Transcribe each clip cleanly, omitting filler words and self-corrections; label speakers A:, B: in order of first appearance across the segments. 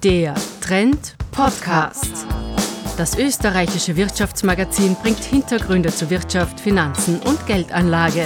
A: Der Trend Podcast. Das österreichische Wirtschaftsmagazin bringt Hintergründe zu Wirtschaft, Finanzen und Geldanlage.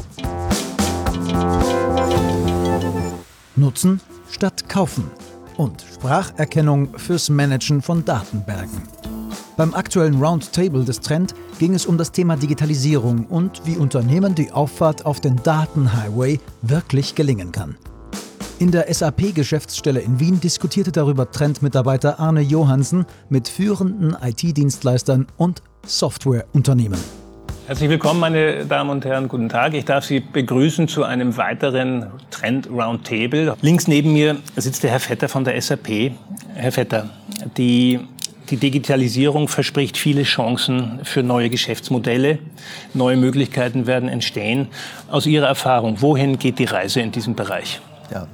B: Nutzen statt kaufen und Spracherkennung fürs Managen von Datenbergen. Beim aktuellen Roundtable des Trend ging es um das Thema Digitalisierung und wie Unternehmen die Auffahrt auf den Datenhighway wirklich gelingen kann. In der SAP-Geschäftsstelle in Wien diskutierte darüber Trend-Mitarbeiter Arne Johansen mit führenden IT-Dienstleistern und Softwareunternehmen.
C: Herzlich willkommen, meine Damen und Herren. Guten Tag. Ich darf Sie begrüßen zu einem weiteren Trend Roundtable. Links neben mir sitzt der Herr Vetter von der SAP. Herr Vetter, die Digitalisierung verspricht viele Chancen für neue Geschäftsmodelle. Neue Möglichkeiten werden entstehen. Aus Ihrer Erfahrung, wohin geht die Reise in diesem Bereich?
D: Ja.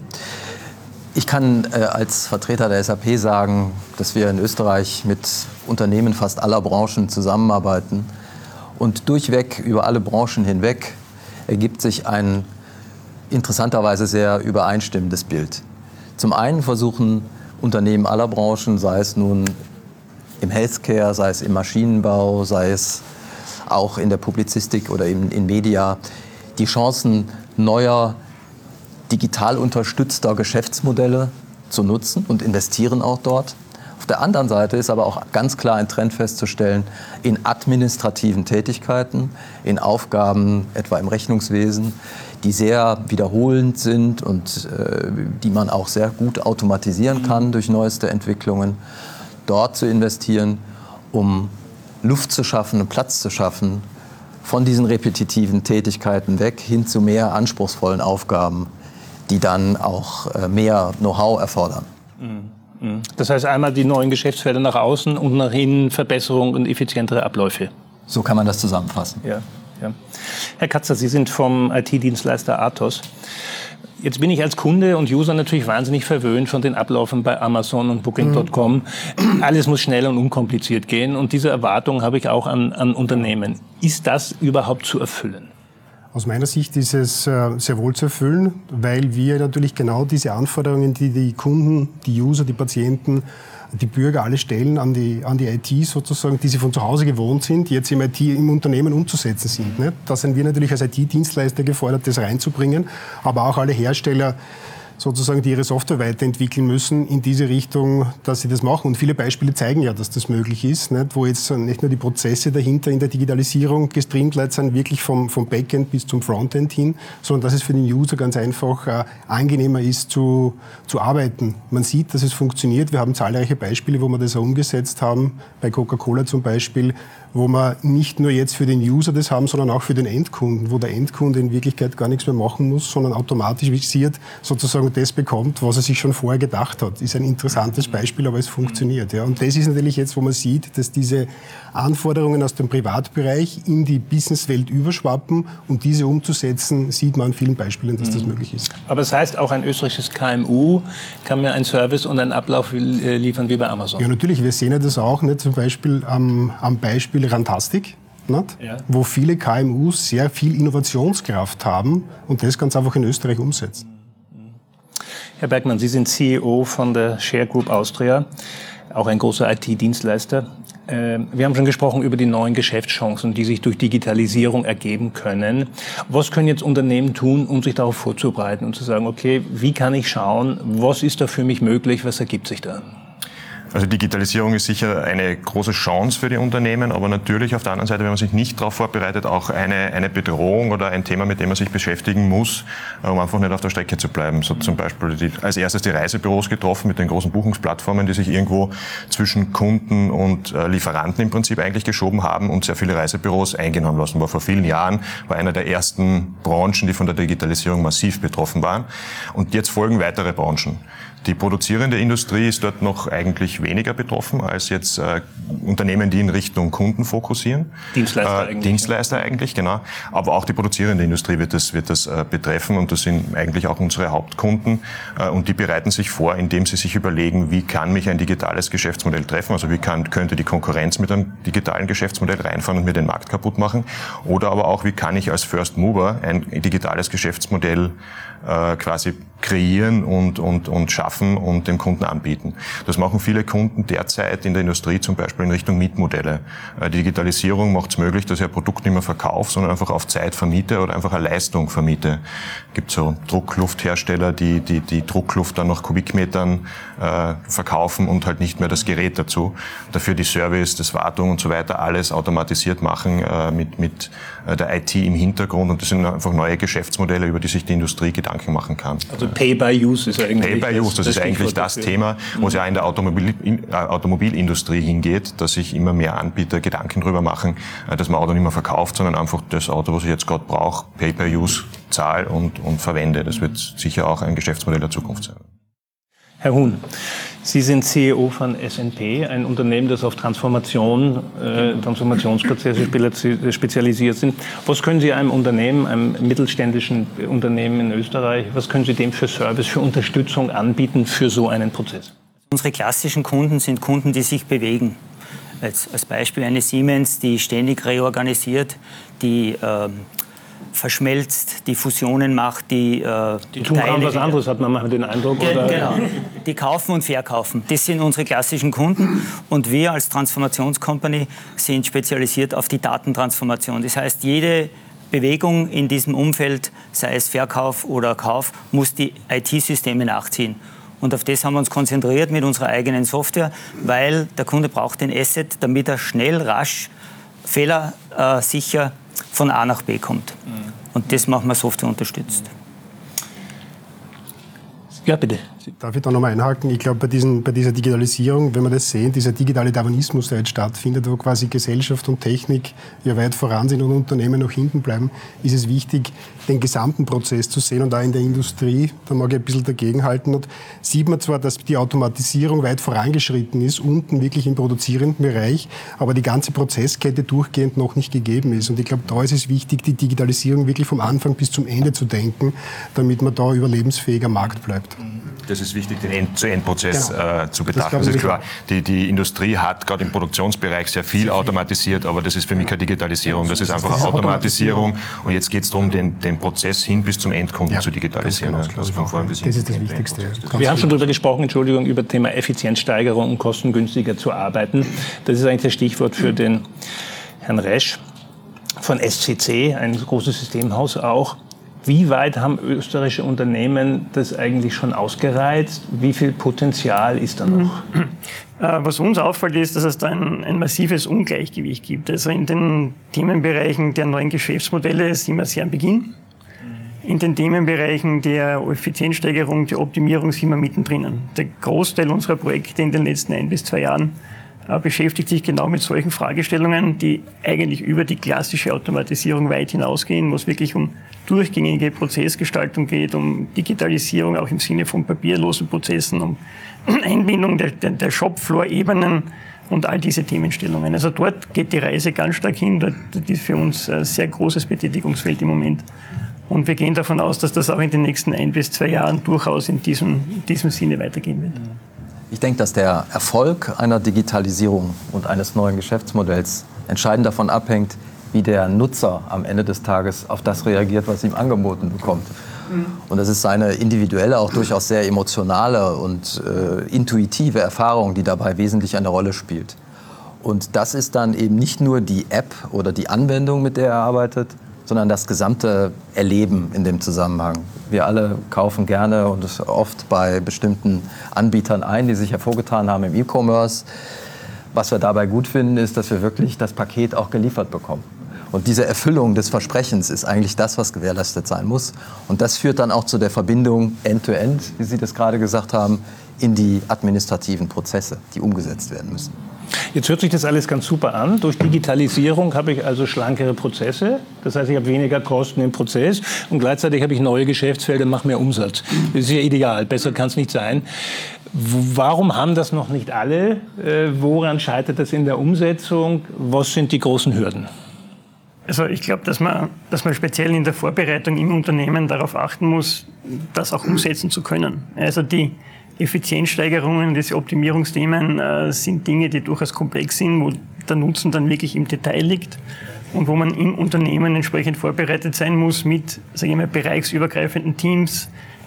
D: Ich kann als Vertreter der SAP sagen, dass wir in Österreich mit Unternehmen fast aller Branchen zusammenarbeiten. Und durchweg, über alle Branchen hinweg, ergibt sich ein interessanterweise sehr übereinstimmendes Bild. Zum einen versuchen Unternehmen aller Branchen, sei es nun im Healthcare, sei es im Maschinenbau, sei es auch in der Publizistik oder in Media, die Chancen neuer, digital unterstützter Geschäftsmodelle zu nutzen und investieren auch dort. Auf der anderen Seite ist aber auch ganz klar ein Trend festzustellen in administrativen Tätigkeiten, in Aufgaben etwa im Rechnungswesen, die sehr wiederholend sind und die man auch sehr gut automatisieren kann durch neueste Entwicklungen, dort zu investieren, um Luft zu schaffen, Platz zu schaffen, von diesen repetitiven Tätigkeiten weg hin zu mehr anspruchsvollen Aufgaben, die dann auch mehr Know-how erfordern.
C: Das heißt einmal die neuen Geschäftsfelder nach außen und nach innen Verbesserung und effizientere Abläufe.
D: So kann man das zusammenfassen.
C: Ja. Herr Katzer, Sie sind vom IT-Dienstleister Atos. Jetzt bin ich als Kunde und User natürlich wahnsinnig verwöhnt von den Ablaufen bei Amazon und Booking.com. Alles muss schnell und unkompliziert gehen und diese Erwartung habe ich auch an Unternehmen. Ist das überhaupt zu erfüllen?
E: Aus meiner Sicht ist es sehr wohl zu erfüllen, weil wir natürlich genau diese Anforderungen, die die Kunden, die User, die Patienten, die Bürger alle stellen an die IT sozusagen, die sie von zu Hause gewohnt sind, jetzt im Unternehmen umzusetzen sind. Ne? Da sind wir natürlich als IT-Dienstleister gefordert, das reinzubringen, aber auch alle Hersteller sozusagen, die ihre Software weiterentwickeln müssen in diese Richtung, dass sie das machen. Und viele Beispiele zeigen ja, dass das möglich ist, nicht? Wo jetzt nicht nur die Prozesse dahinter in der Digitalisierung gestreamlined sind, wirklich vom Backend bis zum Frontend hin, sondern dass es für den User ganz einfach angenehmer ist zu arbeiten. Man sieht, dass es funktioniert. Wir haben zahlreiche Beispiele, wo wir das auch umgesetzt haben, bei Coca-Cola zum Beispiel, wo wir nicht nur jetzt für den User das haben, sondern auch für den Endkunden, wo der Endkunde in Wirklichkeit gar nichts mehr machen muss, sondern automatisiert sozusagen das bekommt, was er sich schon vorher gedacht hat. Ist ein interessantes Beispiel, aber es funktioniert. Ja. Und das ist natürlich jetzt, wo man sieht, dass diese Anforderungen aus dem Privatbereich in die Businesswelt überschwappen und diese umzusetzen, sieht man an vielen Beispielen, dass das möglich ist.
C: Aber das heißt, auch ein österreichisches KMU kann mir einen Service und einen Ablauf liefern wie bei Amazon?
E: Ja, natürlich. Wir sehen ja das auch, nicht? Zum Beispiel am Beispiel Rantastic. Nicht? Ja. Wo viele KMUs sehr viel Innovationskraft haben und das ganz einfach in Österreich umsetzen.
C: Herr Bergmann, Sie sind CEO von der Share Group Austria, auch ein großer IT-Dienstleister. Wir haben schon gesprochen über die neuen Geschäftschancen, die sich durch Digitalisierung ergeben können. Was können jetzt Unternehmen tun, um sich darauf vorzubereiten und zu sagen, okay, wie kann ich schauen, was ist da für mich möglich, was ergibt sich da?
F: Also Digitalisierung ist sicher eine große Chance für die Unternehmen, aber natürlich auf der anderen Seite, wenn man sich nicht darauf vorbereitet, auch eine Bedrohung oder ein Thema, mit dem man sich beschäftigen muss, um einfach nicht auf der Strecke zu bleiben. So zum Beispiel als erstes die Reisebüros getroffen mit den großen Buchungsplattformen, die sich irgendwo zwischen Kunden und Lieferanten im Prinzip eigentlich geschoben haben und sehr viele Reisebüros eingenommen lassen. War vor vielen Jahren, war einer der ersten Branchen, die von der Digitalisierung massiv betroffen waren. Und jetzt folgen weitere Branchen. Die produzierende Industrie ist dort noch eigentlich weniger betroffen als jetzt Unternehmen, die in Richtung Kunden fokussieren. Dienstleister eigentlich, genau. Aber auch die produzierende Industrie wird das betreffen und das sind eigentlich auch unsere Hauptkunden. Und die bereiten sich vor, indem sie sich überlegen, wie kann mich ein digitales Geschäftsmodell treffen, also wie könnte die Konkurrenz mit einem digitalen Geschäftsmodell reinfahren und mir den Markt kaputt machen. Oder aber auch, wie kann ich als First Mover ein digitales Geschäftsmodell quasi kreieren und schaffen, schaffen und dem Kunden anbieten. Das machen viele Kunden derzeit in der Industrie, zum Beispiel in Richtung Mietmodelle. Die Digitalisierung macht es möglich, dass ich ein Produkt nicht mehr verkaufe, sondern einfach auf Zeit vermiete oder einfach eine Leistung vermiete. Es gibt so Drucklufthersteller, die Druckluft dann nach Kubikmetern verkaufen und halt nicht mehr das Gerät dazu. Dafür die Service, das Wartung und so weiter alles automatisiert machen mit der IT im Hintergrund. Und das sind einfach neue Geschäftsmodelle, über die sich die Industrie Gedanken machen kann.
C: Also Pay-by-Use ist eigentlich
F: Pay-by-Use, das ist eigentlich das Thema, wo es ja in der Automobilindustrie hingeht, dass sich immer mehr Anbieter Gedanken darüber machen, dass man Auto nicht mehr verkauft, sondern einfach das Auto, was ich jetzt gerade brauche, Pay-by-Use, zahl und verwende. Das wird sicher auch ein Geschäftsmodell der Zukunft sein.
C: Herr Huhn, Sie sind CEO von SNP, ein Unternehmen, das auf Transformationsprozesse spezialisiert sind. Was können Sie einem Unternehmen, einem mittelständischen Unternehmen in Österreich, was können Sie dem für Service, für Unterstützung anbieten für so einen Prozess?
G: Unsere klassischen Kunden sind Kunden, die sich bewegen. Als Beispiel eine Siemens, die ständig reorganisiert, die verschmelzt, die Fusionen macht, die
C: tun kaum was anderes, hat man mal den Eindruck. Oder?
G: Genau, die kaufen und verkaufen. Das sind unsere klassischen Kunden und wir als Transformationscompany sind spezialisiert auf die Datentransformation. Das heißt, jede Bewegung in diesem Umfeld, sei es Verkauf oder Kauf, muss die IT-Systeme nachziehen. Und auf das haben wir uns konzentriert mit unserer eigenen Software, weil der Kunde braucht den Asset, damit er schnell, rasch, fehlersicher von A nach B kommt. Und das machen wir Software unterstützt.
C: Ja, bitte.
E: Darf ich da nochmal einhaken? Ich glaube, bei dieser Digitalisierung, wenn wir das sehen, dieser digitale Darwinismus, der jetzt stattfindet, wo quasi Gesellschaft und Technik ja weit voran sind und Unternehmen noch hinten bleiben, ist es wichtig, den gesamten Prozess zu sehen. Und auch in der Industrie, da mag ich ein bisschen dagegenhalten, sieht man zwar, dass die Automatisierung weit vorangeschritten ist, unten wirklich im produzierenden Bereich, aber die ganze Prozesskette durchgehend noch nicht gegeben ist. Und ich glaube, da ist es wichtig, die Digitalisierung wirklich vom Anfang bis zum Ende zu denken, damit man da überlebensfähig am Markt bleibt.
F: Das ist wichtig, den End-zu-End-Prozess zu betrachten. Das ist klar. Die Industrie hat gerade im Produktionsbereich sehr viel automatisiert, aber das ist für mich keine Digitalisierung. Das ist einfach eine Automatisierung. Und jetzt geht es darum, den Prozess hin bis zum Endkunden zu digitalisieren.
E: Das ist das Wichtigste.
C: Wir haben schon darüber gesprochen, über Thema Effizienzsteigerung und kostengünstiger zu arbeiten. Das ist eigentlich das Stichwort für den Herrn Resch von SCC, ein großes Systemhaus auch. Wie weit haben österreichische Unternehmen das eigentlich schon ausgereizt? Wie viel Potenzial ist da noch?
H: Was uns auffällt, ist, dass es da ein massives Ungleichgewicht gibt. Also in den Themenbereichen der neuen Geschäftsmodelle sind wir sehr am Beginn. In den Themenbereichen der Effizienzsteigerung, der Optimierung sind wir mittendrin. Der Großteil unserer Projekte in den letzten 1 bis 2 Jahren beschäftigt sich genau mit solchen Fragestellungen, die eigentlich über die klassische Automatisierung weit hinausgehen, wo es wirklich um durchgängige Prozessgestaltung geht, um Digitalisierung auch im Sinne von papierlosen Prozessen, um Einbindung der Shopfloor-Ebenen und all diese Themenstellungen. Also dort geht die Reise ganz stark hin. Das ist für uns ein sehr großes Betätigungsfeld im Moment. Und wir gehen davon aus, dass das auch in den nächsten 1 bis 2 Jahren durchaus in diesem Sinne weitergehen wird.
D: Ich denke, dass der Erfolg einer Digitalisierung und eines neuen Geschäftsmodells entscheidend davon abhängt, wie der Nutzer am Ende des Tages auf das reagiert, was ihm angeboten bekommt. Und das ist seine individuelle, auch durchaus sehr emotionale und intuitive Erfahrung, die dabei wesentlich eine Rolle spielt. Und das ist dann eben nicht nur die App oder die Anwendung, mit der er arbeitet, sondern das gesamte Erleben in dem Zusammenhang. Wir alle kaufen gerne und oft bei bestimmten Anbietern ein, die sich hervorgetan haben im E-Commerce. Was wir dabei gut finden, ist, dass wir wirklich das Paket auch geliefert bekommen. Und diese Erfüllung des Versprechens ist eigentlich das, was gewährleistet sein muss. Und das führt dann auch zu der Verbindung End-to-End, wie Sie das gerade gesagt haben, in die administrativen Prozesse, die umgesetzt werden müssen.
C: Jetzt hört sich das alles ganz super an. Durch Digitalisierung habe ich also schlankere Prozesse. Das heißt, ich habe weniger Kosten im Prozess und gleichzeitig habe ich neue Geschäftsfelder und mache mehr Umsatz. Das ist ja ideal. Besser kann es nicht sein. Warum haben das noch nicht alle? Woran scheitert das in der Umsetzung? Was sind die großen Hürden?
H: Also ich glaube, dass man speziell in der Vorbereitung im Unternehmen darauf achten muss, das auch umsetzen zu können. Also die Effizienzsteigerungen, diese Optimierungsthemen sind Dinge, die durchaus komplex sind, wo der Nutzen dann wirklich im Detail liegt und wo man im Unternehmen entsprechend vorbereitet sein muss mit, sage ich mal, bereichsübergreifenden Teams,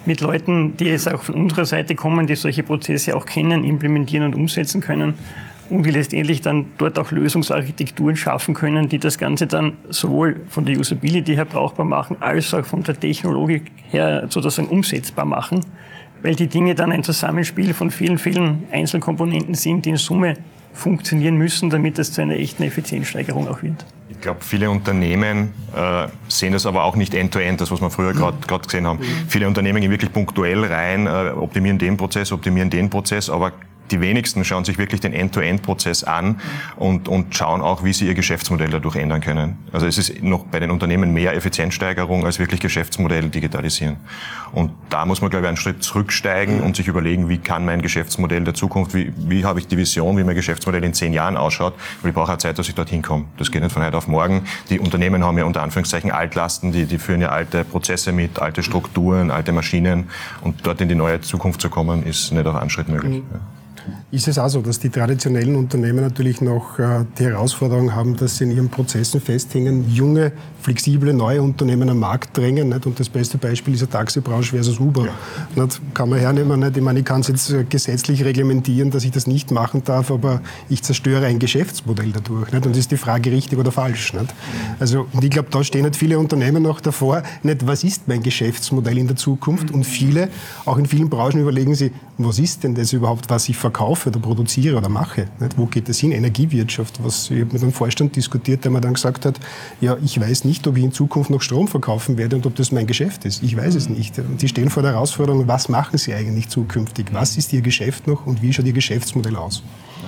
H: mit Leuten, die jetzt auch von unserer Seite kommen, die solche Prozesse auch kennen, implementieren und umsetzen können und die letztendlich dann dort auch Lösungsarchitekturen schaffen können, die das Ganze dann sowohl von der Usability her brauchbar machen, als auch von der Technologik her sozusagen umsetzbar machen, weil die Dinge dann ein Zusammenspiel von vielen, vielen Einzelkomponenten sind, die in Summe funktionieren müssen, damit es zu einer echten Effizienzsteigerung auch wird.
F: Ich glaube, viele Unternehmen sehen das aber auch nicht end-to-end, das was wir früher gerade gesehen haben. Viele Unternehmen gehen wirklich punktuell rein, optimieren den Prozess, aber die wenigsten schauen sich wirklich den End-to-End-Prozess an und schauen auch, wie sie ihr Geschäftsmodell dadurch ändern können. Also es ist noch bei den Unternehmen mehr Effizienzsteigerung als wirklich Geschäftsmodell digitalisieren. Und da muss man, glaube ich, einen Schritt zurücksteigen und sich überlegen, wie kann mein Geschäftsmodell der Zukunft, wie habe ich die Vision, wie mein Geschäftsmodell in 10 Jahren ausschaut, weil ich brauche auch Zeit, dass ich dorthin komme. Das geht nicht von heute auf morgen. Die Unternehmen haben ja unter Anführungszeichen Altlasten, die führen ja alte Prozesse mit, alte Strukturen, alte Maschinen, und dort in die neue Zukunft zu kommen, ist nicht auf einen Schritt möglich. Ja.
E: Ist es auch so, dass die traditionellen Unternehmen natürlich noch die Herausforderung haben, dass sie in ihren Prozessen festhängen, junge, flexible, neue Unternehmen am Markt drängen? Nicht? Und das beste Beispiel ist die Taxibranche versus Uber. Ja. Kann man hernehmen. Nicht? Ich meine, ich kann es jetzt gesetzlich reglementieren, dass ich das nicht machen darf, aber ich zerstöre ein Geschäftsmodell dadurch. Nicht? Und ist die Frage richtig oder falsch? Nicht? Also, und ich glaube, da stehen nicht viele Unternehmen noch davor, nicht, was ist mein Geschäftsmodell in der Zukunft? Und viele, auch in vielen Branchen, überlegen sie, was ist denn das überhaupt, was ich verkaufe oder produziere oder mache? Nicht? Wo geht das hin? Energiewirtschaft. Ich habe mit einem Vorstand diskutiert, der mir dann gesagt hat, ja, ich weiß nicht, ob ich in Zukunft noch Strom verkaufen werde und ob das mein Geschäft ist. Ich weiß es nicht. Und die stehen vor der Herausforderung, was machen sie eigentlich zukünftig? Was ist ihr Geschäft noch und wie schaut ihr Geschäftsmodell aus?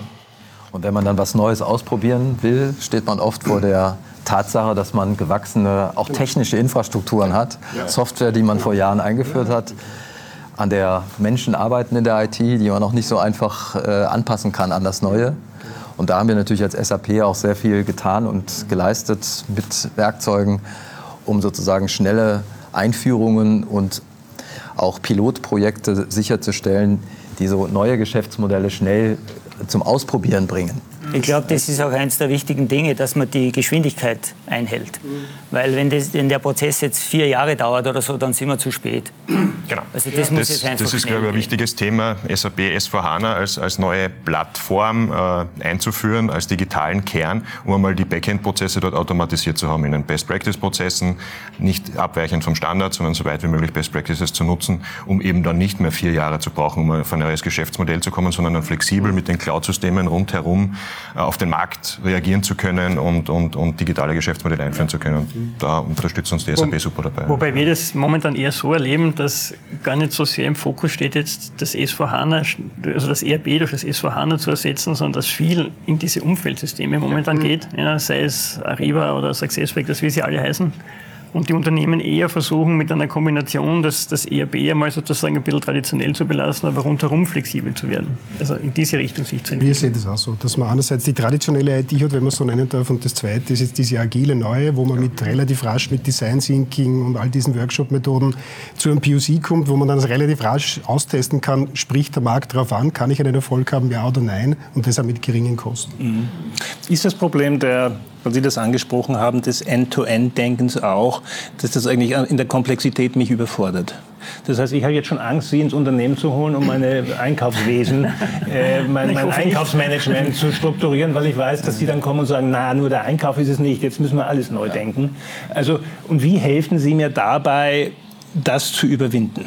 D: Und wenn man dann was Neues ausprobieren will, steht man oft vor der Tatsache, dass man gewachsene, auch technische Infrastrukturen hat, Software, die man vor Jahren eingeführt hat, an der Menschen arbeiten in der IT, die man auch nicht so einfach anpassen kann an das Neue. Und da haben wir natürlich als SAP auch sehr viel getan und geleistet mit Werkzeugen, um sozusagen schnelle Einführungen und auch Pilotprojekte sicherzustellen, die so neue Geschäftsmodelle schnell zum Ausprobieren bringen.
G: Ich glaube, das ist auch eines der wichtigen Dinge, dass man die Geschwindigkeit einhält. Weil wenn der Prozess jetzt 4 Jahre dauert oder so, dann sind wir zu spät.
F: Genau.
G: Also das muss jetzt einfach
F: das ist, glaube ich, ein wichtiges Thema, SAP S/4HANA als neue Plattform einzuführen, als digitalen Kern, um einmal die Backend-Prozesse dort automatisiert zu haben, in den Best-Practice-Prozessen, nicht abweichend vom Standard, sondern so weit wie möglich Best-Practices zu nutzen, um eben dann nicht mehr 4 Jahre zu brauchen, um auf ein neues Geschäftsmodell zu kommen, sondern dann flexibel mit den Cloud-Systemen rundherum auf den Markt reagieren zu können und digitale Geschäftsmodelle einführen zu können. Da unterstützt uns die SAP super dabei.
H: Wobei wir das momentan eher so erleben, dass gar nicht so sehr im Fokus steht, jetzt das S/4HANA, also das ERP durch das S/4HANA zu ersetzen, sondern dass viel in diese Umfeldsysteme momentan geht, ja, sei es Ariba oder SuccessFactors, wie sie alle heißen. Und die Unternehmen eher versuchen, mit einer Kombination das ERP einmal sozusagen ein bisschen traditionell zu belassen, aber rundherum flexibel zu werden. Also in diese Richtung sich zu entwickeln.
E: Wir sehen das auch so, dass man einerseits die traditionelle IT hat, wenn man es so nennen darf, und das Zweite ist jetzt diese agile neue, wo man mit relativ rasch mit Design Thinking und all diesen Workshop-Methoden zu einem POC kommt, wo man dann relativ rasch austesten kann, spricht der Markt darauf an, kann ich einen Erfolg haben, ja oder nein, und das auch mit geringen Kosten.
C: Ist das Problem weil Sie das angesprochen haben, des End-to-End-Denkens auch, dass das eigentlich in der Komplexität mich überfordert? Das heißt, ich habe jetzt schon Angst, Sie ins Unternehmen zu holen, um meine Einkaufswesen, mein Einkaufsmanagement zu strukturieren, weil ich weiß, dass Sie dann kommen und sagen, na, nur der Einkauf ist es nicht, jetzt müssen wir alles neu denken. Also, und wie helfen Sie mir dabei, das zu überwinden?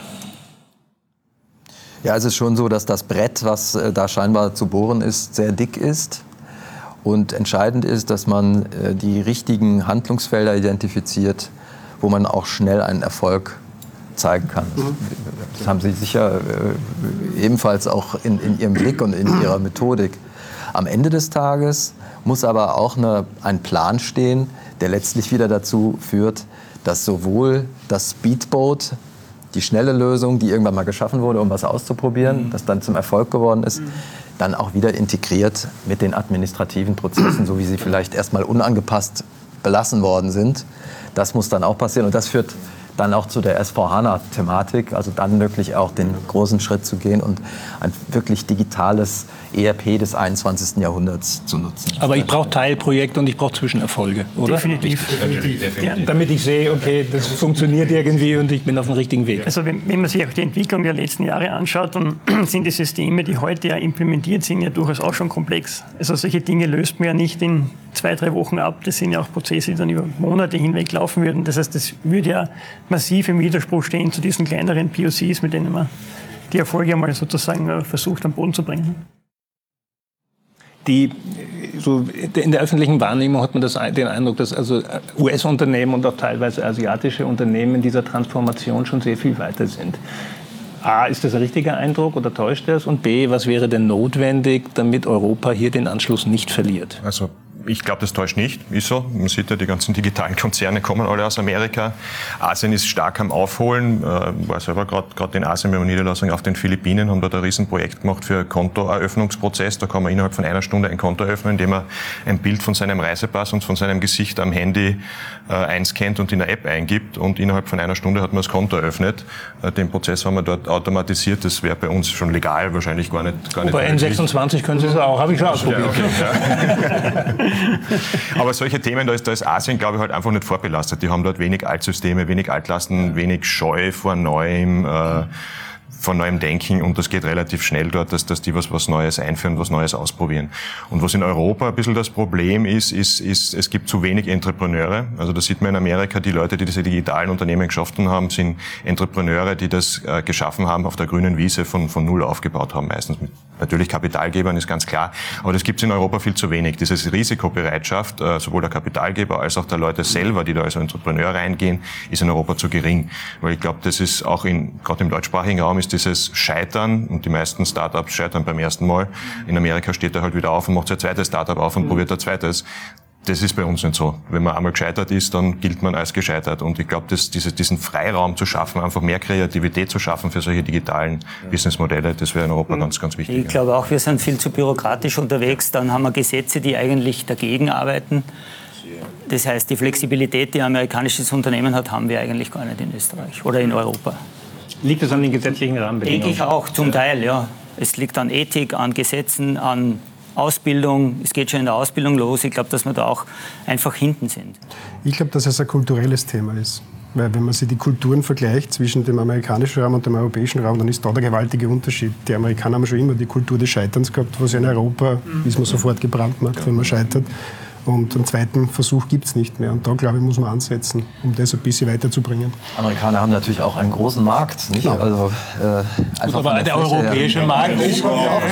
D: Ja, es ist schon so, dass das Brett, was da scheinbar zu bohren ist, sehr dick ist. Und entscheidend ist, dass man die richtigen Handlungsfelder identifiziert, wo man auch schnell einen Erfolg zeigen kann. Das haben Sie sicher ebenfalls auch in Ihrem Blick und in Ihrer Methodik. Am Ende des Tages muss aber auch ein Plan stehen, der letztlich wieder dazu führt, dass sowohl das Speedboat, die schnelle Lösung, die irgendwann mal geschaffen wurde, um was auszuprobieren, das dann zum Erfolg geworden ist, dann auch wieder integriert mit den administrativen Prozessen, so wie sie vielleicht erstmal unangepasst belassen worden sind. Das muss dann auch passieren und das führt dann auch zu der S4HANA-Thematik, also dann wirklich auch den großen Schritt zu gehen und ein wirklich digitales ERP des 21. Jahrhunderts zu nutzen.
C: Aber ich brauche Teilprojekte und ich brauche Zwischenerfolge, oder?
H: Definitiv.
C: Ja, damit ich sehe, okay, das funktioniert irgendwie und ich bin auf dem richtigen Weg.
H: Also wenn man sich auch die Entwicklung der letzten Jahre anschaut, dann sind die Systeme, die heute ja implementiert sind, ja durchaus auch schon komplex. Also solche Dinge löst man ja nicht in 2-3 Wochen ab. Das sind ja auch Prozesse, die dann über Monate hinweg laufen würden. Das heißt, das würde ja massiv im Widerspruch stehen zu diesen kleineren POCs, mit denen man die Erfolge einmal sozusagen versucht, am Boden zu bringen.
C: In der öffentlichen Wahrnehmung hat man den Eindruck, dass also US-Unternehmen und auch teilweise asiatische Unternehmen in dieser Transformation schon sehr viel weiter sind. A, ist das ein richtiger Eindruck oder täuscht das? Und B, was wäre denn notwendig, damit Europa hier den Anschluss nicht verliert?
F: Also ich glaube, das täuscht nicht, ist so. Man sieht ja, die ganzen digitalen Konzerne kommen alle aus Amerika. Asien ist stark am Aufholen. War selber gerade in Asien mit einer Niederlassung auf den Philippinen, haben dort ein Riesenprojekt gemacht für Kontoeröffnungsprozess. Da kann man innerhalb von 1 Stunde ein Konto öffnen, indem man ein Bild von seinem Reisepass und von seinem Gesicht am Handy einscannt und in der App eingibt. Und innerhalb von 1 Stunde hat man das Konto eröffnet. Den Prozess haben wir dort automatisiert. Das wäre bei uns schon legal, wahrscheinlich gar nicht.
C: Bei N26 können Sie es auch, habe ich schon ausprobiert.
F: Ja, okay, ja. Aber solche Themen, da ist Asien, glaube ich, halt einfach nicht vorbelastet. Die haben dort wenig Altsysteme, wenig Altlasten, wenig Scheu vor neuem Denken und das geht relativ schnell dort, dass die was Neues einführen, was Neues ausprobieren. Und was in Europa ein bisschen das Problem ist, es gibt zu wenig Entrepreneure. Also da sieht man in Amerika, die Leute, die diese digitalen Unternehmen geschaffen haben, sind Entrepreneure, die das geschaffen haben, auf der grünen Wiese von null aufgebaut haben, meistens mit natürlich Kapitalgebern, ist ganz klar. Aber das gibt es in Europa viel zu wenig. Diese Risikobereitschaft, sowohl der Kapitalgeber als auch der Leute selber, die da als Entrepreneur reingehen, ist in Europa zu gering. Weil ich glaube, das ist auch gerade im deutschsprachigen Raum ist dieses Scheitern, und die meisten Startups scheitern beim ersten Mal. In Amerika steht er halt wieder auf und macht sein zweites Startup auf und probiert ein zweites. Das ist bei uns nicht so. Wenn man einmal gescheitert ist, dann gilt man als gescheitert. Und ich glaube, diesen Freiraum zu schaffen, einfach mehr Kreativität zu schaffen für solche digitalen Businessmodelle, das wäre in Europa ganz, ganz wichtig.
G: Ich glaube auch, wir sind viel zu bürokratisch unterwegs. Dann haben wir Gesetze, die eigentlich dagegen arbeiten. Das heißt, die Flexibilität, die ein amerikanisches Unternehmen hat, haben wir eigentlich gar nicht in Österreich oder in Europa.
C: Liegt das an den gesetzlichen Rahmenbedingungen?
G: Denke ich auch, zum Teil, ja. Es liegt an Ethik, an Gesetzen, an Ausbildung. Es geht schon in der Ausbildung los. Ich glaube, dass wir da auch einfach hinten sind.
E: Ich glaube, dass es ein kulturelles Thema ist. Weil wenn man sich die Kulturen vergleicht zwischen dem amerikanischen Raum und dem europäischen Raum, dann ist da der gewaltige Unterschied. Die Amerikaner haben schon immer die Kultur des Scheiterns gehabt, was in Europa ist man sofort gebrandmarkt, wenn man scheitert. Und einen zweiten Versuch gibt es nicht mehr. Und da, glaube ich, muss man ansetzen, um das ein bisschen weiterzubringen.
D: Amerikaner haben natürlich auch einen großen Markt. Nicht?
E: Genau.
D: Also,
C: aber der europäische Markt ist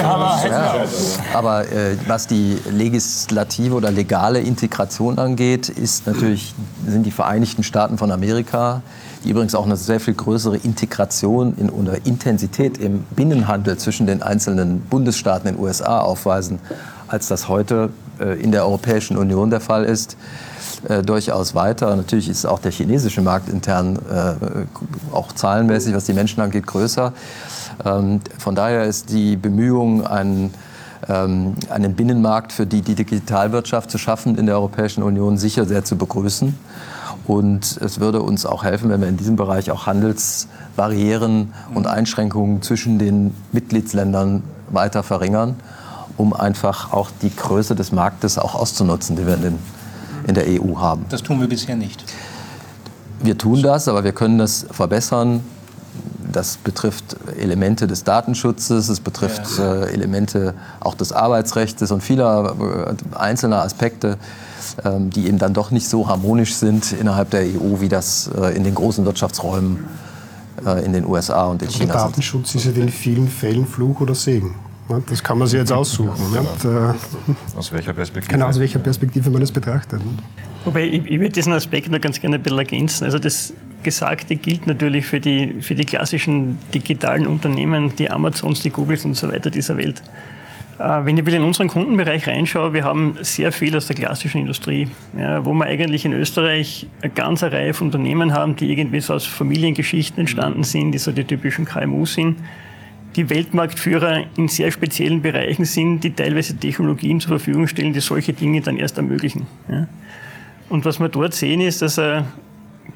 D: aber was die legislative oder legale Integration angeht, sind die Vereinigten Staaten von Amerika, die übrigens auch eine sehr viel größere Integration oder Intensität im Binnenhandel zwischen den einzelnen Bundesstaaten in den USA aufweisen, als das heute in der Europäischen Union der Fall ist, durchaus weiter. Natürlich ist auch der chinesische Markt intern auch zahlenmäßig, was die Menschen angeht, größer. Von daher ist die Bemühung, einen Binnenmarkt für die Digitalwirtschaft zu schaffen in der Europäischen Union sicher sehr zu begrüßen. Und es würde uns auch helfen, wenn wir in diesem Bereich auch Handelsbarrieren und Einschränkungen zwischen den Mitgliedsländern weiter verringern, um einfach auch die Größe des Marktes auch auszunutzen, die wir in der EU haben.
C: Das tun wir bisher nicht.
D: Wir tun das, aber wir können das verbessern. Das betrifft Elemente des Datenschutzes, es betrifft Elemente auch des Arbeitsrechts und vieler einzelner Aspekte, die eben dann doch nicht so harmonisch sind innerhalb der EU, wie das in den großen Wirtschaftsräumen in den USA und in China sind.
E: Der Datenschutz ist ja in vielen Fällen Fluch oder Segen. Das kann man sich jetzt aussuchen.
F: Aus welcher Perspektive?
E: Genau, aus welcher Perspektive man das betrachtet.
H: Wobei, ich würde diesen Aspekt noch ganz gerne ein bisschen ergänzen. Also das Gesagte gilt natürlich für die klassischen digitalen Unternehmen, die Amazons, die Googles und so weiter dieser Welt. Wenn ich in unseren Kundenbereich reinschaue, wir haben sehr viel aus der klassischen Industrie, ja, wo wir eigentlich in Österreich eine ganze Reihe von Unternehmen haben, die irgendwie so aus Familiengeschichten entstanden sind, die so die typischen KMU sind, die Weltmarktführer in sehr speziellen Bereichen sind, die teilweise Technologien zur Verfügung stellen, die solche Dinge dann erst ermöglichen. Ja. Und was wir dort sehen, ist, dass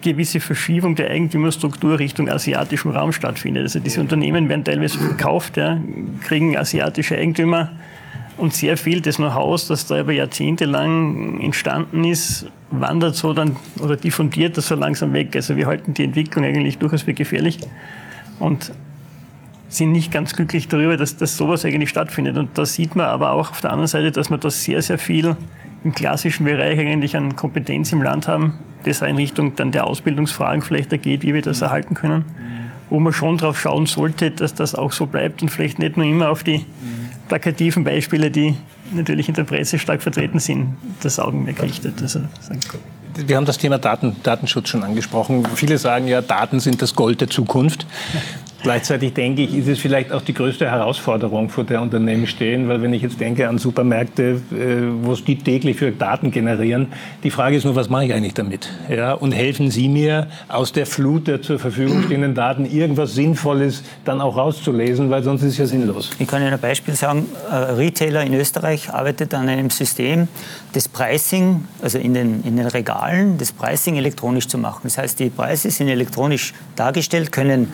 H: gewisse Verschiebung der Eigentümerstruktur Richtung asiatischem Raum stattfindet. Also diese Unternehmen werden teilweise verkauft, ja, kriegen asiatische Eigentümer und sehr viel des Know-hows, das da über Jahrzehnte lang entstanden ist, wandert so dann oder diffundiert das so langsam weg. Also wir halten die Entwicklung eigentlich durchaus für gefährlich und sind nicht ganz glücklich darüber, dass sowas eigentlich stattfindet. Und da sieht man aber auch auf der anderen Seite, dass wir da sehr, sehr viel im klassischen Bereich eigentlich an Kompetenz im Land haben, das in Richtung dann der Ausbildungsfragen vielleicht da geht, wie wir das erhalten können, wo man schon darauf schauen sollte, dass das auch so bleibt und vielleicht nicht nur immer auf die plakativen Beispiele, die natürlich in der Presse stark vertreten sind, das Augenmerk richtet. Also,
C: wir haben das Thema Datenschutz schon angesprochen. Viele sagen ja, Daten sind das Gold der Zukunft. Gleichzeitig denke ich, ist es vielleicht auch die größte Herausforderung, vor der Unternehmen stehen, weil wenn ich jetzt denke an Supermärkte, wo es die täglich für Daten generieren, die Frage ist nur, was mache ich eigentlich damit? Ja, und helfen Sie mir, aus der Flut der zur Verfügung stehenden Daten irgendwas Sinnvolles dann auch rauszulesen, weil sonst ist es ja sinnlos.
G: Ich kann Ihnen ein Beispiel sagen. Ein Retailer in Österreich arbeitet an einem System, das Pricing, also in den Regalen, das Pricing elektronisch zu machen. Das heißt, die Preise sind elektronisch dargestellt, können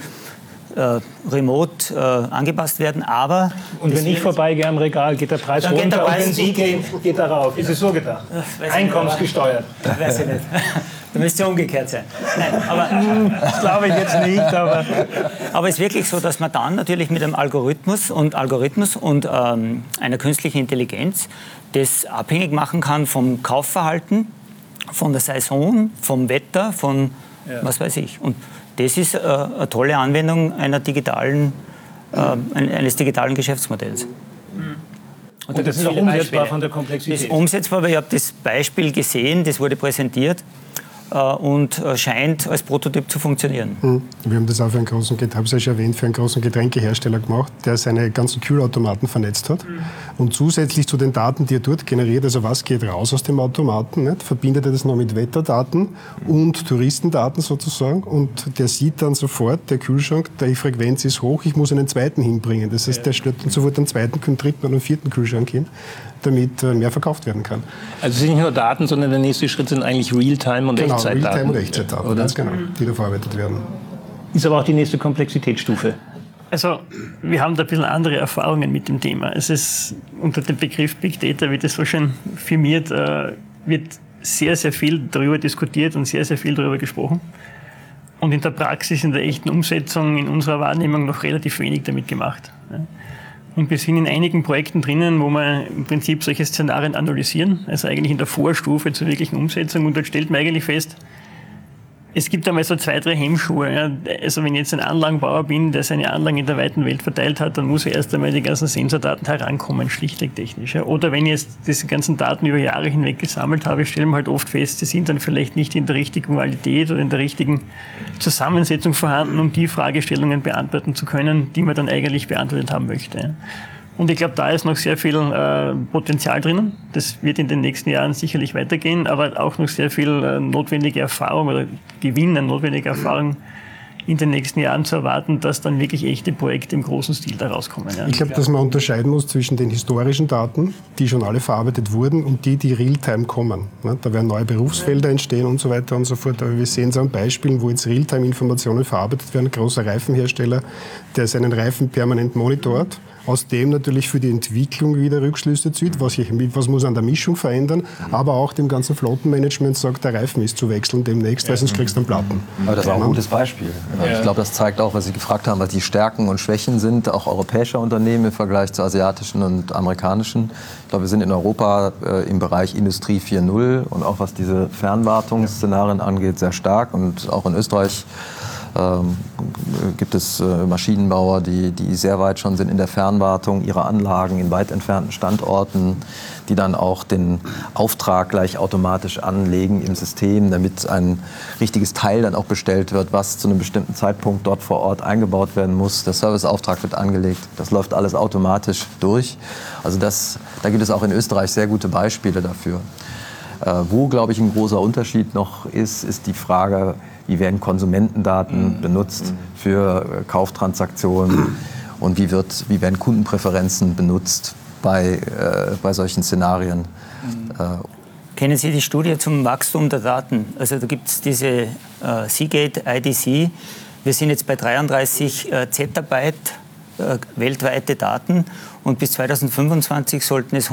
G: remote angepasst werden, aber...
C: Und wenn ich vorbeigehe am Regal, geht der Preis runter, und wenn Sie gehen, geht er rauf. Ist es so gedacht? Einkommensgesteuert?
G: Weiß ich nicht. Da müsste ja umgekehrt sein. Nein, aber
C: das glaube ich jetzt nicht.
G: Aber es ist wirklich so, dass man dann natürlich mit einem Algorithmus und einer künstlichen Intelligenz das abhängig machen kann vom Kaufverhalten, von der Saison, vom Wetter, von was weiß ich. Und das ist eine tolle Anwendung eines digitalen Geschäftsmodells.
C: Und das ist auch umsetzbar von der Komplexität?
G: Das ist umsetzbar, weil ich habe das Beispiel gesehen, das wurde präsentiert und scheint als Prototyp zu funktionieren.
E: Wir haben das auch für einen großen, habe es ja schon erwähnt, für einen großen Getränkehersteller gemacht, der seine ganzen Kühlautomaten vernetzt hat. Und zusätzlich zu den Daten, die er dort generiert, also was geht raus aus dem Automaten, nicht, verbindet er das noch mit Wetterdaten und Touristendaten sozusagen. Und der sieht dann sofort, der Kühlschrank, die Frequenz ist hoch, ich muss einen zweiten hinbringen. Das heißt, der stellt dann sofort einen zweiten, einen dritten und einen vierten Kühlschrank hin, damit mehr verkauft werden kann.
C: Also es sind nicht nur Daten, sondern der nächste Schritt sind eigentlich Realtime und Echtzeitdaten.
E: Realtime und Echtzeitdaten, ganz genau, die da verarbeitet werden.
C: Ist aber auch die nächste Komplexitätsstufe.
H: Also wir haben da ein bisschen andere Erfahrungen mit dem Thema. Es ist unter dem Begriff Big Data, wie das so schön firmiert, wird sehr, sehr viel darüber diskutiert und sehr, sehr viel darüber gesprochen. Und in der Praxis, in der echten Umsetzung, in unserer Wahrnehmung noch relativ wenig damit gemacht. Und wir sind in einigen Projekten drinnen, wo wir im Prinzip solche Szenarien analysieren, also eigentlich in der Vorstufe zur wirklichen Umsetzung. Und dort stellt man eigentlich fest, es gibt einmal so 2, 3 Hemmschuhe. Ja. Also wenn ich jetzt ein Anlagenbauer bin, der seine Anlagen in der weiten Welt verteilt hat, dann muss er erst einmal die ganzen Sensordaten herankommen, schlichtweg technisch. Ja. Oder wenn ich jetzt diese ganzen Daten über Jahre hinweg gesammelt habe, stellen wir halt oft fest, sie sind dann vielleicht nicht in der richtigen Qualität oder in der richtigen Zusammensetzung vorhanden, um die Fragestellungen beantworten zu können, die man dann eigentlich beantwortet haben möchte. Ja. Und ich glaube, da ist noch sehr viel Potenzial drinnen. Das wird in den nächsten Jahren sicherlich weitergehen, aber auch noch sehr viel notwendige Erfahrung oder Gewinn an notwendiger Erfahrung in den nächsten Jahren zu erwarten, dass dann wirklich echte Projekte im großen Stil da rauskommen. Ja.
E: Ich glaube, dass man unterscheiden muss zwischen den historischen Daten, die schon alle verarbeitet wurden, und die Realtime kommen. Da werden neue Berufsfelder entstehen und so weiter und so fort. Aber wir sehen es an Beispielen, wo jetzt Realtime-Informationen verarbeitet werden. Ein großer Reifenhersteller, der seinen Reifen permanent monitort, aus dem natürlich für die Entwicklung wieder Rückschlüsse zieht, was muss an der Mischung verändern, aber auch dem ganzen Flottenmanagement sagt, der Reifen ist zu wechseln demnächst, weil sonst kriegst du einen Platten.
D: Aber das ist auch ein gutes Beispiel. Ja. Ich glaube, das zeigt auch, was Sie gefragt haben, was die Stärken und Schwächen sind, auch europäischer Unternehmen im Vergleich zu asiatischen und amerikanischen. Ich glaube, wir sind in Europa im Bereich Industrie 4.0 und auch was diese Fernwartungsszenarien angeht, sehr stark. Und auch in Österreich gibt es Maschinenbauer, die sehr weit schon sind in der Fernwartung ihrer Anlagen in weit entfernten Standorten, die dann auch den Auftrag gleich automatisch anlegen im System, damit ein richtiges Teil dann auch bestellt wird, was zu einem bestimmten Zeitpunkt dort vor Ort eingebaut werden muss. Der Serviceauftrag wird angelegt, das läuft alles automatisch durch. Also da gibt es auch in Österreich sehr gute Beispiele dafür. Wo, glaube ich, ein großer Unterschied noch ist die Frage, wie werden Konsumentendaten benutzt für Kauftransaktionen und wie werden Kundenpräferenzen benutzt bei solchen Szenarien.
G: Kennen Sie die Studie zum Wachstum der Daten? Also da gibt es diese Seagate IDC. Wir sind jetzt bei 33 Zettabyte weltweite Daten und bis 2025 sollten es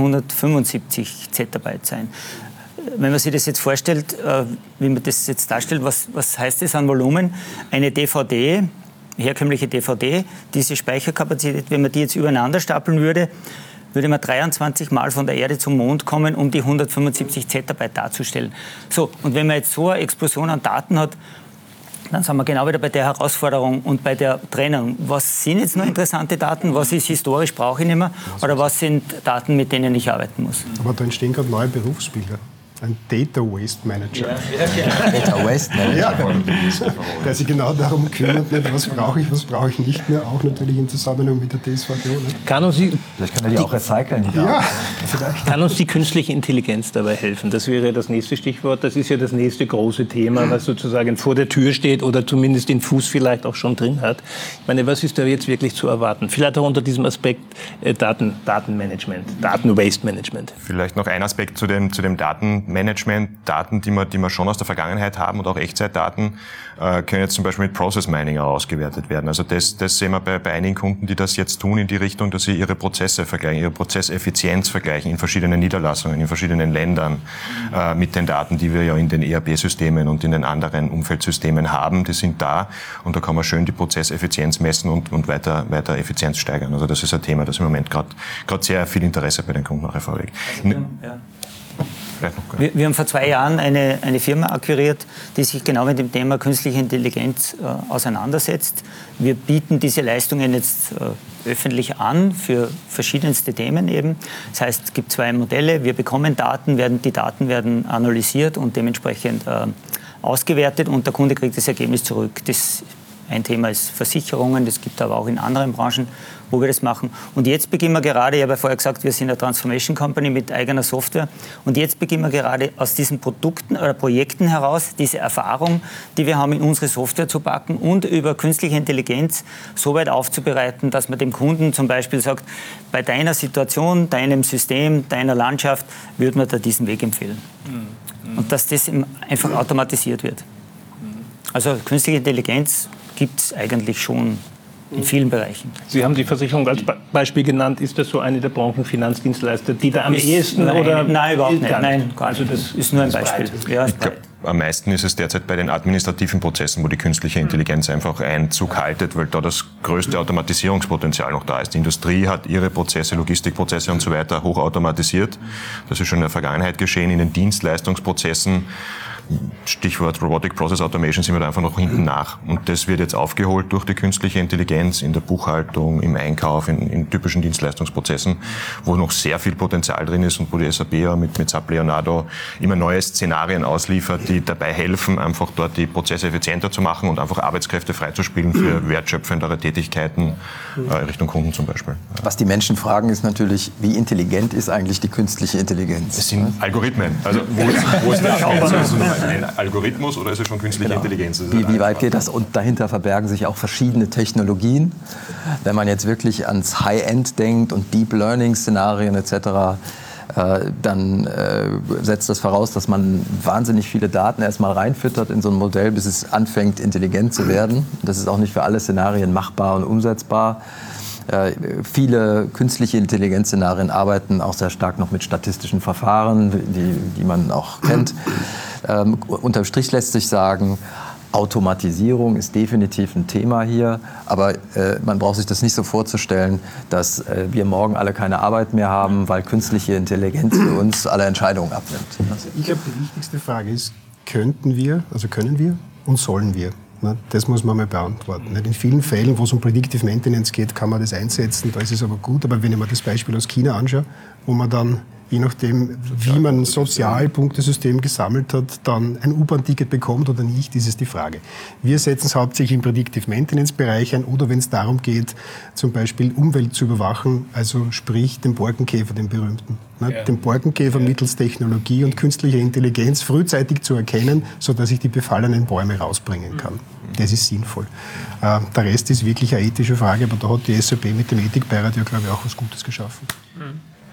G: 175 Zettabyte sein. Wenn man sich das jetzt vorstellt, wie man das jetzt darstellt, was heißt das an Volumen? Eine DVD, herkömmliche DVD, diese Speicherkapazität, wenn man die jetzt übereinander stapeln würde, würde man 23 Mal von der Erde zum Mond kommen, um die 175 Zettabyte darzustellen. So, und wenn man jetzt so eine Explosion an Daten hat, dann sind wir genau wieder bei der Herausforderung und bei der Trennung. Was sind jetzt noch interessante Daten? Was ist historisch, brauche ich nicht mehr? Oder was sind Daten, mit denen ich arbeiten muss?
E: Aber da entstehen gerade neue Berufsbilder. Ein Data Waste Manager.
D: Data Waste Manager.
E: Ja, der sich genau darum kümmert, nicht, was brauche ich nicht mehr, auch natürlich im Zusammenhang mit der DSVGO.
C: Vielleicht
D: kann er die auch recyceln.
E: Ja, vielleicht.
C: Kann uns die künstliche Intelligenz dabei helfen? Das wäre das nächste Stichwort. Das ist ja das nächste große Thema, was sozusagen vor der Tür steht oder zumindest den Fuß vielleicht auch schon drin hat. Ich meine, was ist da jetzt wirklich zu erwarten? Vielleicht auch unter diesem Aspekt Datenmanagement, Daten-Waste Management.
F: Vielleicht noch ein Aspekt zu dem Datenmanagement, Daten, die wir schon aus der Vergangenheit haben und auch Echtzeitdaten, können jetzt zum Beispiel mit Process Mining auch ausgewertet werden. Also das sehen wir bei einigen Kunden, die das jetzt tun in die Richtung, dass sie ihre Prozesse vergleichen, ihre Prozesseffizienz vergleichen in verschiedenen Niederlassungen, in verschiedenen Ländern mit den Daten, die wir ja in den ERP-Systemen und in den anderen Umfeldsystemen haben. Die sind da und da kann man schön die Prozesseffizienz messen und weiter Effizienz steigern. Also das ist ein Thema, das im Moment gerade sehr viel Interesse bei den Kunden auch hervorregt.
G: Ja. Wir haben vor 2 Jahren eine Firma akquiriert, die sich genau mit dem Thema künstliche Intelligenz auseinandersetzt. Wir bieten diese Leistungen jetzt öffentlich an für verschiedenste Themen eben. Das heißt, es gibt 2 Modelle. Wir bekommen Daten, die Daten werden analysiert und dementsprechend ausgewertet und der Kunde kriegt das Ergebnis zurück. Ein Thema ist Versicherungen, das gibt aber auch in anderen Branchen, wo wir das machen. Und jetzt beginnen wir gerade, ich habe ja vorher gesagt, wir sind eine Transformation Company mit eigener Software. Und jetzt beginnen wir gerade aus diesen Produkten oder Projekten heraus, diese Erfahrung, die wir haben, in unsere Software zu packen und über künstliche Intelligenz so weit aufzubereiten, dass man dem Kunden zum Beispiel sagt, bei deiner Situation, deinem System, deiner Landschaft, würde man da diesen Weg empfehlen. Und dass das einfach automatisiert wird. Also künstliche Intelligenz gibt es eigentlich schon in vielen Bereichen.
C: Sie haben die Versicherung als Beispiel genannt. Ist das so eine der Branchenfinanzdienstleister, die da am ehesten?
G: Nein, überhaupt nicht. Nein, also das ist nur ein Beispiel. Ja,
F: ich glaube, am meisten ist es derzeit bei den administrativen Prozessen, wo die künstliche Intelligenz einfach Einzug haltet, weil da das größte Automatisierungspotenzial noch da ist. Die Industrie hat ihre Prozesse, Logistikprozesse und so weiter hochautomatisiert. Das ist schon in der Vergangenheit geschehen. In den Dienstleistungsprozessen, Stichwort Robotic Process Automation, sind wir da einfach noch hinten nach. Und das wird jetzt aufgeholt durch die künstliche Intelligenz in der Buchhaltung, im Einkauf, in typischen Dienstleistungsprozessen, wo noch sehr viel Potenzial drin ist und wo die SAP ja mit SAP Leonardo immer neue Szenarien ausliefert, die dabei helfen, einfach dort die Prozesse effizienter zu machen und einfach Arbeitskräfte freizuspielen für wertschöpfendere Tätigkeiten Richtung Kunden zum Beispiel.
D: Was die Menschen fragen, ist natürlich, wie intelligent ist eigentlich die künstliche Intelligenz?
F: Es sind Algorithmen. Also wo ist der ein Algorithmus oder ist es schon künstliche Intelligenz?
D: Wie weit geht das? Und dahinter verbergen sich auch verschiedene Technologien. Wenn man jetzt wirklich ans High-End denkt und Deep Learning-Szenarien etc., dann setzt das voraus, dass man wahnsinnig viele Daten erstmal reinfüttert in so ein Modell, bis es anfängt, intelligent zu werden. Das ist auch nicht für alle Szenarien machbar und umsetzbar. Viele künstliche Intelligenzszenarien arbeiten auch sehr stark noch mit statistischen Verfahren, die man auch kennt. Unterm Strich lässt sich sagen, Automatisierung ist definitiv ein Thema hier, aber man braucht sich das nicht so vorzustellen, dass wir morgen alle keine Arbeit mehr haben, weil künstliche Intelligenz für uns alle Entscheidungen abnimmt.
E: Ich glaube, die wichtigste Frage ist, können wir und sollen wir? Das muss man mal beantworten. In vielen Fällen, wo es um Predictive Maintenance geht, kann man das einsetzen, da ist es aber gut. Aber wenn ich mir das Beispiel aus China anschaue, wo man dann, je nachdem, wie man ein Sozialpunktesystem gesammelt hat, dann ein U-Bahn-Ticket bekommt oder nicht, ist es die Frage. Wir setzen es hauptsächlich im Predictive Maintenance-Bereich ein oder wenn es darum geht, zum Beispiel Umwelt zu überwachen, also sprich den Borkenkäfer, den berühmten. Den Borkenkäfer mittels Technologie und künstlicher Intelligenz frühzeitig zu erkennen, sodass ich die befallenen Bäume rausbringen kann. Das ist sinnvoll. Der Rest ist wirklich eine ethische Frage, aber da hat die SAP mit dem Ethikbeirat ja, glaube ich, auch was Gutes geschaffen.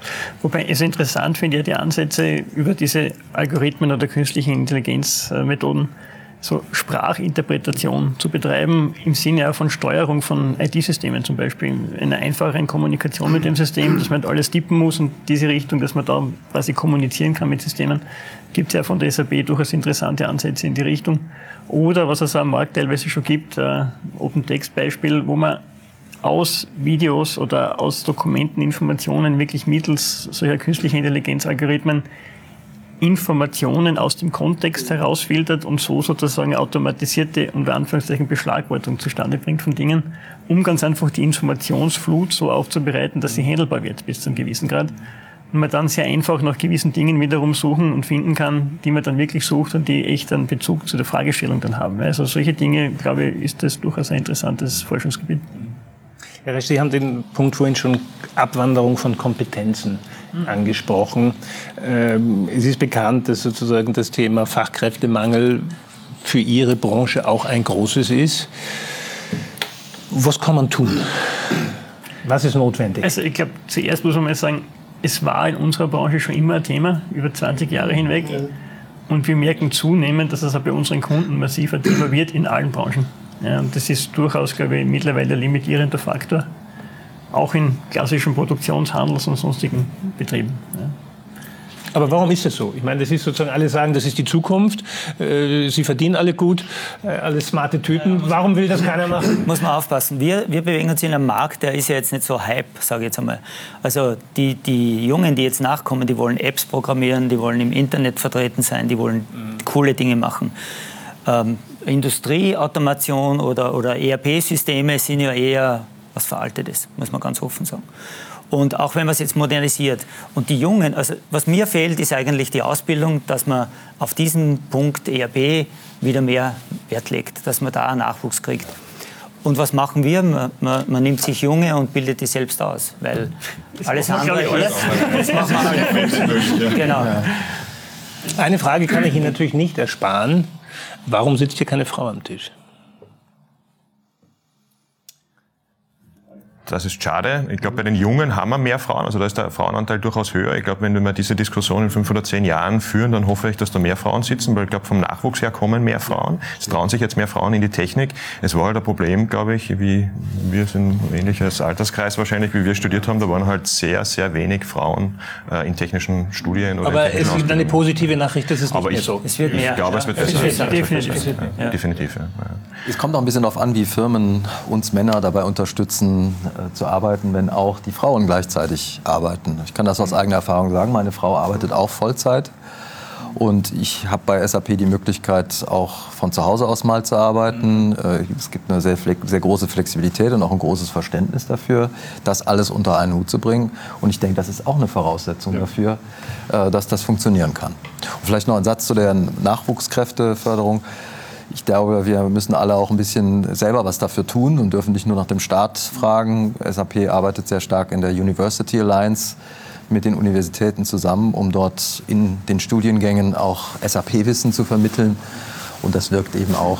H: Wobei es interessant finde, ja die Ansätze über diese Algorithmen oder künstlichen Intelligenzmethoden, so Sprachinterpretation zu betreiben, im Sinne auch von Steuerung von IT-Systemen zum Beispiel, einer einfacheren Kommunikation mit dem System, dass man alles tippen muss in diese Richtung, dass man da quasi kommunizieren kann mit Systemen. Gibt es ja von der SAP durchaus interessante Ansätze in die Richtung. Oder was es am Markt teilweise schon gibt, Open-Text-Beispiel, wo man aus Videos oder aus Dokumenten Informationen wirklich mittels solcher künstlicher Intelligenzalgorithmen Informationen aus dem Kontext herausfiltert und so sozusagen automatisierte, unter Anführungszeichen, Beschlagwortung zustande bringt von Dingen, um ganz einfach die Informationsflut so aufzubereiten, dass sie handelbar wird bis zu einem gewissen Grad. Und man dann sehr einfach nach gewissen Dingen wiederum suchen und finden kann, die man dann wirklich sucht und die echt einen Bezug zu der Fragestellung dann haben. Also solche Dinge, glaube ich, ist das durchaus ein interessantes Forschungsgebiet.
C: Herr Resch, Sie haben den Punkt vorhin schon Abwanderung von Kompetenzen angesprochen. Es ist bekannt, dass sozusagen das Thema Fachkräftemangel für Ihre Branche auch ein großes ist. Was kann man tun? Was ist notwendig?
H: Also ich glaube, zuerst muss man mal sagen, es war in unserer Branche schon immer ein Thema, über 20 Jahre hinweg. Und wir merken zunehmend, dass es auch bei unseren Kunden massiv ein Thema wird in allen Branchen. Ja, und das ist durchaus, glaube ich, mittlerweile ein limitierender Faktor, auch in klassischen Produktionshandels- und sonstigen Betrieben. Ja.
C: Aber warum ist das so? Ich meine, das ist sozusagen, alle sagen, das ist die Zukunft, sie verdienen alle gut, alle smarte Typen. Warum will das keiner machen?
G: Muss man aufpassen. Wir bewegen uns in einem Markt, der ist ja jetzt nicht so Hype, sage ich jetzt einmal. Also die Jungen, die jetzt nachkommen, die wollen Apps programmieren, die wollen im Internet vertreten sein, die wollen coole Dinge machen. Industrieautomation oder ERP-Systeme sind ja eher was Veraltetes, muss man ganz offen sagen. Und auch wenn man es jetzt modernisiert. Und die Jungen, also was mir fehlt, ist eigentlich die Ausbildung, dass man auf diesen Punkt ERP wieder mehr Wert legt, dass man da einen Nachwuchs kriegt. Und was machen wir? Man nimmt sich Junge und bildet die selbst aus, weil alles andere das machen wir alle. Genau.
C: Eine Frage kann ich Ihnen natürlich nicht ersparen. Warum sitzt hier keine Frau am Tisch?
F: Das ist schade. Ich glaube, bei den Jungen haben wir mehr Frauen, also da ist der Frauenanteil durchaus höher. Ich glaube, wenn wir diese Diskussion in 5 oder 10 Jahren führen, dann hoffe ich, dass da mehr Frauen sitzen, weil ich glaube, vom Nachwuchs her kommen mehr Frauen. Es trauen sich jetzt mehr Frauen in die Technik. Es war halt ein Problem, glaube ich, wie wir sind ein ähnliches Alterskreis wahrscheinlich, wie wir studiert haben, da waren halt sehr, sehr wenig Frauen in technischen Studien. Oder
C: aber es ist eine positive Nachricht, dass es nicht mehr so.
G: Es wird mehr.
F: Ich glaube, es wird besser.
G: Definitiv.
F: Ja.
D: Es kommt auch ein bisschen darauf an, wie Firmen uns Männer dabei unterstützen, zu arbeiten, wenn auch die Frauen gleichzeitig arbeiten. Ich kann das aus eigener Erfahrung sagen. Meine Frau arbeitet auch Vollzeit. Und ich habe bei SAP die Möglichkeit, auch von zu Hause aus mal zu arbeiten. Es gibt eine sehr große Flexibilität und auch ein großes Verständnis dafür, das alles unter einen Hut zu bringen. Und ich denke, das ist auch eine Voraussetzung dafür, dass das funktionieren kann. Und vielleicht noch ein Satz zu der Nachwuchskräfteförderung. Ich glaube, wir müssen alle auch ein bisschen selber was dafür tun und dürfen nicht nur nach dem Staat fragen. SAP arbeitet sehr stark in der University Alliance mit den Universitäten zusammen, um dort in den Studiengängen auch SAP-Wissen zu vermitteln. Und das wirkt eben auch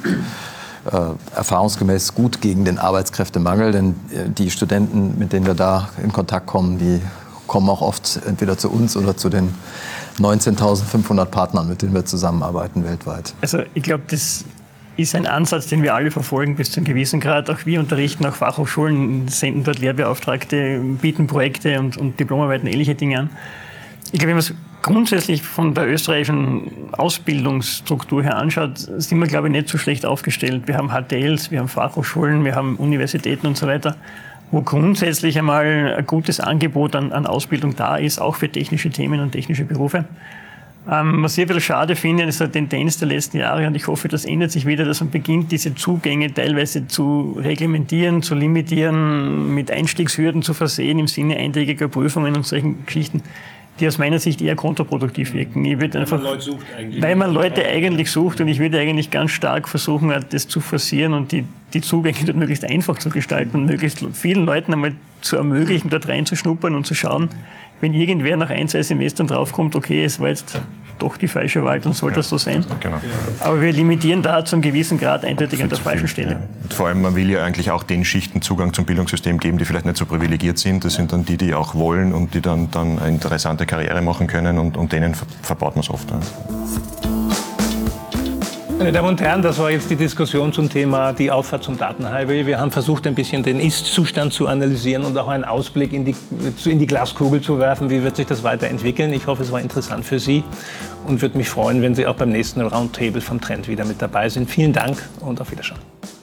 D: erfahrungsgemäß gut gegen den Arbeitskräftemangel, denn die Studenten, mit denen wir da in Kontakt kommen, die kommen auch oft entweder zu uns oder zu den 19.500 Partnern, mit denen wir zusammenarbeiten weltweit.
H: Also ich glaube, das ist ein Ansatz, den wir alle verfolgen bis zu einem gewissen Grad. Auch wir unterrichten, auch Fachhochschulen senden dort Lehrbeauftragte, bieten Projekte und Diplomarbeiten, ähnliche Dinge an. Ich glaube, wenn man es grundsätzlich von der österreichischen Ausbildungsstruktur her anschaut, sind wir, glaube ich, nicht so schlecht aufgestellt. Wir haben HTLs, wir haben Fachhochschulen, wir haben Universitäten und so weiter, wo grundsätzlich einmal ein gutes Angebot an Ausbildung da ist, auch für technische Themen und technische Berufe. Was ich ein bisschen schade finde, ist eine Tendenz der letzten Jahre, und ich hoffe, das ändert sich wieder, dass man beginnt, diese Zugänge teilweise zu reglementieren, zu limitieren, mit Einstiegshürden zu versehen im Sinne eintägiger Prüfungen und solchen Geschichten, die aus meiner Sicht eher kontraproduktiv wirken. Ich würde einfach, weil man Leute eigentlich sucht, und ich würde eigentlich ganz stark versuchen, das zu forcieren und die Zugänge dort möglichst einfach zu gestalten und möglichst vielen Leuten einmal zu ermöglichen, dort reinzuschnuppern und zu schauen, wenn irgendwer nach 1, 2 Semestern draufkommt, okay, es war jetzt doch die falsche Wahl, dann soll das so sein.
F: Genau.
H: Aber wir limitieren da zu einem gewissen Grad eindeutig an der falschen Stelle.
F: Ja. Und vor allem, man will ja eigentlich auch den Schichten Zugang zum Bildungssystem geben, die vielleicht nicht so privilegiert sind. Das sind dann die auch wollen und die dann eine interessante Karriere machen können und denen verbaut man es oft.
C: Meine Damen und Herren, das war jetzt die Diskussion zum Thema die Auffahrt zum Datenhighway. Wir haben versucht, ein bisschen den Ist-Zustand zu analysieren und auch einen Ausblick in die Glaskugel zu werfen. Wie wird sich das weiterentwickeln? Ich hoffe, es war interessant für Sie und würde mich freuen, wenn Sie auch beim nächsten Roundtable vom Trend wieder mit dabei sind. Vielen Dank und auf Wiedersehen.